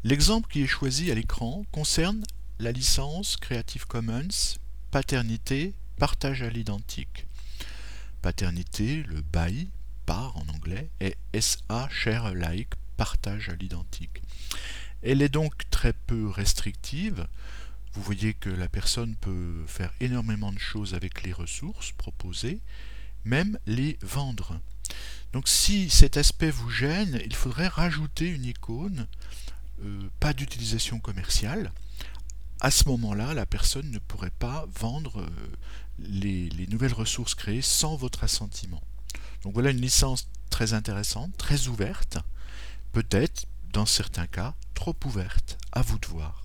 L'exemple qui est choisi à l'écran concerne la licence Creative Commons Paternité Partage à l'identique. Paternité, le by, par en anglais, et SA Share Alike, partage à l'identique. Elle est donc très peu restrictive. Vous voyez que la personne peut faire énormément de choses avec les ressources proposées, même les vendre. Donc si cet aspect vous gêne, il faudrait rajouter une icône, pas d'utilisation commerciale. À ce moment-là, la personne ne pourrait pas vendre les nouvelles ressources créées sans votre assentiment. Donc voilà une licence très intéressante, très ouverte, peut-être, dans certains cas, trop ouverte. À vous de voir.